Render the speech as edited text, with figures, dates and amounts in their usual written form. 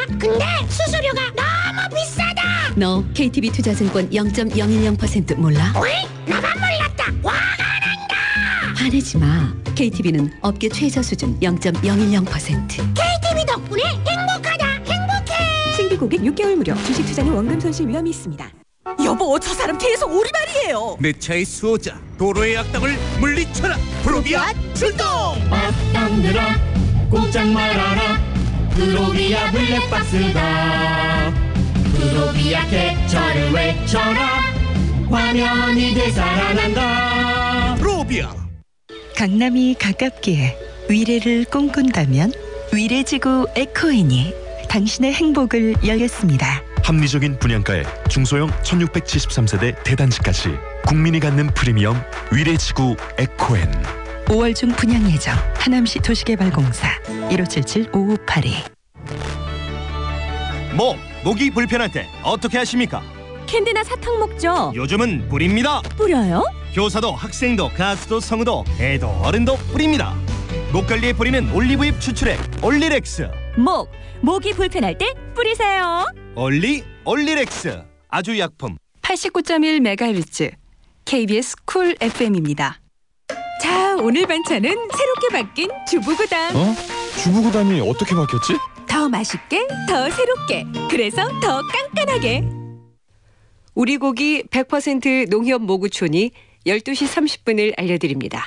근데 수수료가 너무 비싸다. 너 KTB 투자증권 0.010% 몰라? 어이? 나만 몰랐다. 화가 난다. 화내지 마. KTB는 업계 최저 수준 0.010%. KTV 덕분에 행복하다. 행복해. 신규 고객 6개월 무료. 주식 투자는 원금 손실 위험이 있습니다. 여보, 저 사람 계속 오리발이에요. 내 차의 수호자 도로의 악당을 물리쳐라. 프로비아 출동. 악당들아 꼼짝 말아라. 프로비아 블랙박스다. 프로비아 캡처를 외쳐라. 화면이 되살아난다. 프로비아. 강남이 가깝기에 위례를 꿈꾼다면 위례지구 에코인이 당신의 행복을 열겠습니다. 합리적인 분양가에 중소형 1673세대 대단지까지 국민이 갖는 프리미엄 위례지구 에코엔. 5월 중 분양 예정. 하남시 도시개발공사 1577-5582. 목이 불편할 때 어떻게 하십니까? 캔디나 사탕 먹죠. 요즘은 뿌립니다. 뿌려요? 교사도 학생도 가수도 성우도 애도 어른도 뿌립니다. 목 관리에 뿌리는 올리브잎 추출액 올리렉스. 목이 불편할 때 뿌리세요. 올리렉스 아주 약품. 89.1MHz KBS 쿨 FM입니다. 자, 오늘 반찬은 새롭게 바뀐 주부구담. 주부구담이 어떻게 바뀌었지? 더 맛있게, 더 새롭게, 그래서 더 깐깐하게. 우리 고기 100% 농협 모구촌이 12시 30분을 알려드립니다.